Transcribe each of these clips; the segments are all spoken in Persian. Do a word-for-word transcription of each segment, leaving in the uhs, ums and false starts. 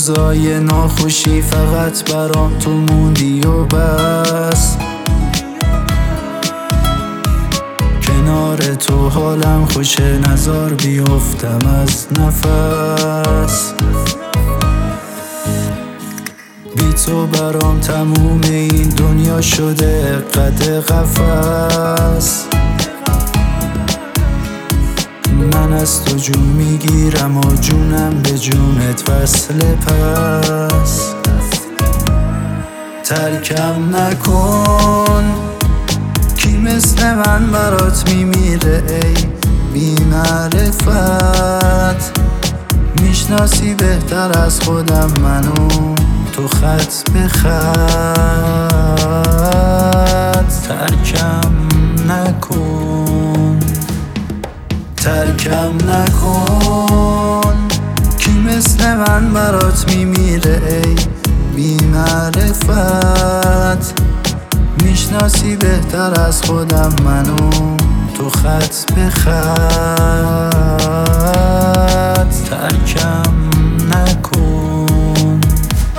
روزای ناخوشی فقط برام تو موندی و بس. کنار تو حالم خوشه، نزار بیفتم از نفس. بی تو برام تموم این دنیا شده قد قفس. من از تو جون میگیرم و جونم به جونت وصل پس. ترکم نکن، کی مثل من برات میمیره ای بی معرفت. میشناسی بهتر از خودم منو تو خط به خط. ترکم نکن، ترکم نکن، کی مثل من برات میمیره ای بی معرفت. میشناسی بهتر از خودم منو تو خط به خط. ترکم نکن.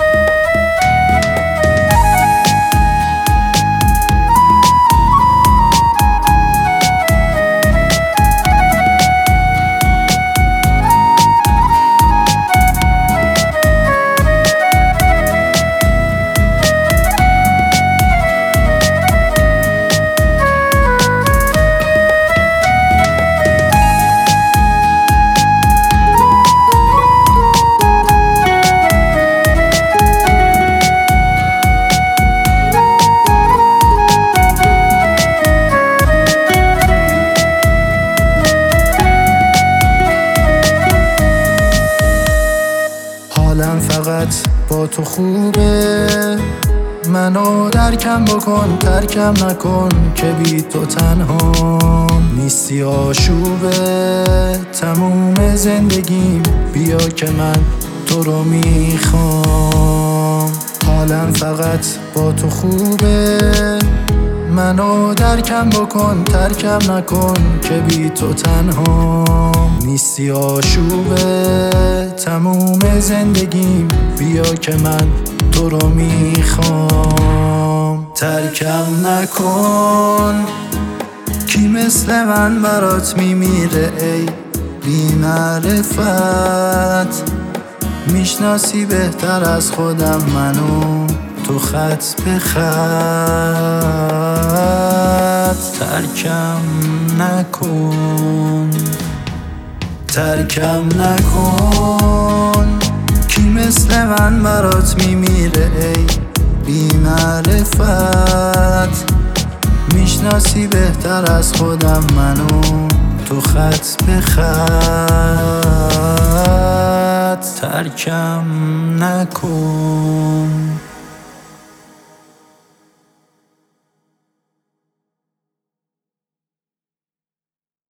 حالم فقط با تو خوبه، منو درکم بکن، ترکم نکن که بی تو تنها نیستی. آشوبه تموم زندگیم، بیا که من تو رو میخوام. حالم فقط با تو خوبه، منو درکم بکن، ترکم نکن که بی تو تنها نیستی. آشوبه تموم زندگیم، بیا که من تو رو میخوام. ترکم نکن، کی مثل من برات میمیره ای بی معرفت. میشناسی بهتر از خودم منو تو خط به خط. ترکم نکن، ترکم نکن، کی مثل من برات میمیره ای بی معرفت. میشناسی بهتر از خودم منو تو خط به خط. ترکم نکن.